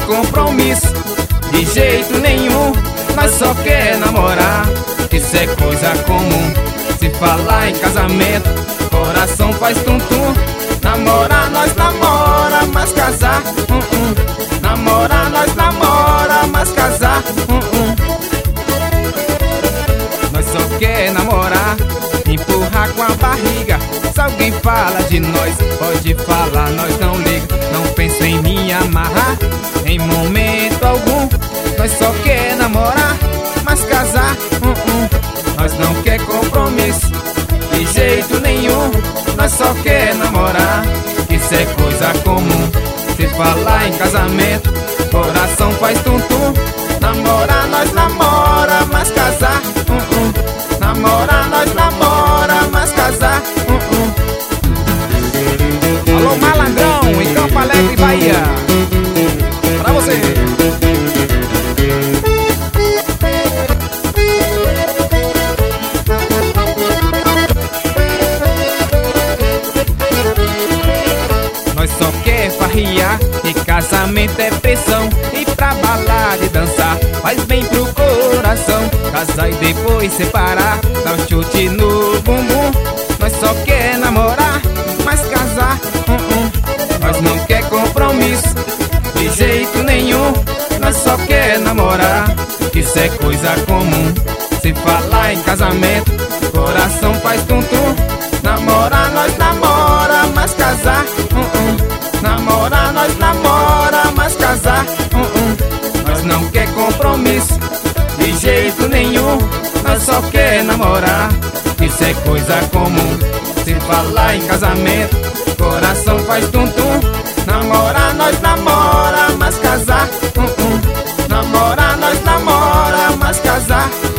compromisso de jeito nenhum. Nós só quer namorar, isso é coisa comum. Se falar em casamento, coração faz tum-tum. Namorar nós namora, mas casar namorar nós namora, mas casar Nós só quer namorar, empurrar com a barriga. Se alguém fala de nós, pode falar, nós não liga. Não penso em me amarrar em momento algum. Nós só quer namorar, mas casar Nós não quer compromisso de jeito nenhum. Nós só quer namorar, isso é coisa comum. Se falar em casamento, coração faz tum-tum. Namorar nós namora, mas casar Namorar nós namora, mas casar Alô Malandrão, em Campo Alegre, Bahia, pra você. Nós só quer farriar, e casamento é pressão. E pra balada e dançar, faz bem pro coração. Casar e depois separar, dá um chute no bumbum. Nós só quer namorar, mas casar Nós não quer compromisso de jeito nenhum. Nós só quer namorar, isso é coisa comum. Se falar em casamento, coração faz tum-tum. Namorar nós namora, mas casar Namorar nós namora, mas casar Nós não quer compromisso de jeito nenhum. Nós só quer namorar, isso é coisa comum. Se falar em casamento, coração faz tum-tum. Namorar nós namora, mas casar Namorar nós namora, mas casar